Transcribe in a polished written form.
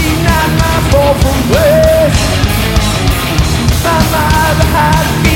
89 miles far from west. My mother had